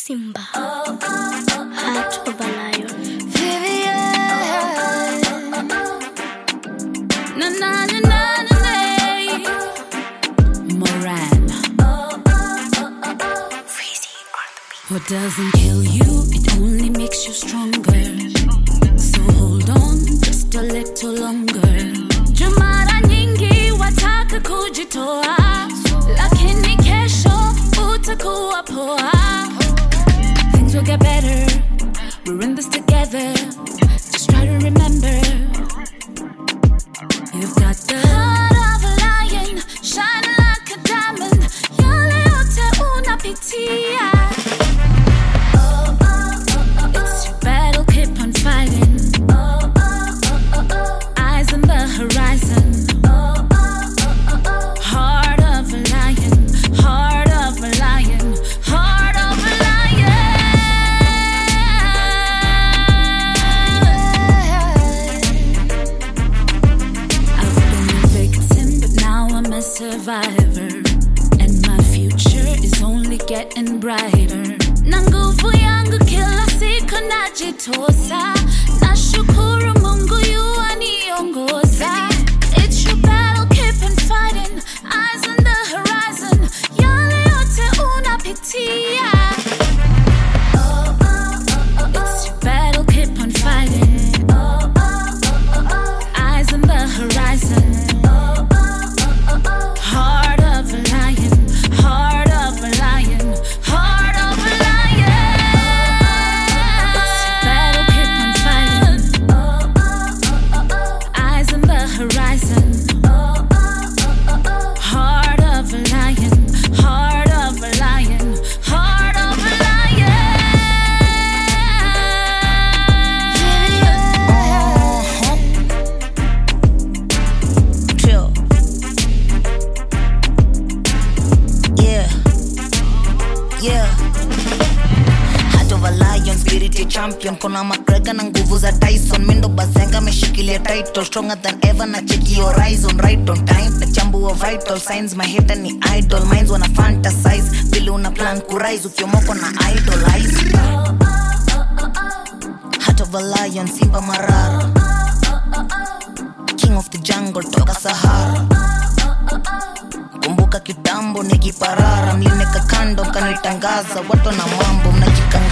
Simba, heart of a lion. Na na na na na. Moran. What doesn't kill you, it only makes you stronger. So hold on just a little longer. Jamara nyingi wataka kujitoa, lakini kesho utakuwa poa. Things will get better, we're in this together. Just try to remember, you've got the heart of a lion, shining like a diamond. Yale yote unapitia, it's your battle, keep on fighting. Eyes on the horizon. Heart of a lion, heart of a lion, heart of a lion. I've been a victim, but now I'm a survivor, and my future is only getting brighter. Na nguvu yangu kila siku najitosa, nashukuru Mungu yu aniongoza. It's your battle, keep on fighting. Eyes on the horizon. Yale yote unapitia, it's your battle, keep on fighting. Eyes on the horizon. Heart of a lion, heart of a lion, heart of a lion. It's your battle, keep on fighting. Eyes on the horizon. Heart of a lion, heart of a lion, heart of a lion. Chill. Yeah. Heart of a lion, spirit ya champion. Kona McGregor na nguvu za Tyson. Mindo Bazenga meshikilia title, stronger than ever na cheki horizon. Right on time, na chambua vital signs. My hater ni idol, minds wanna fantasize. Vile una plan kurise, ukiomoko na idolize. Heart of a lion, Simba Marara. King of the jungle, toka Sahara. Kumbuka kitambo nikiparara, mlineka kando kanitangaza, watu na mambo mnajikanga.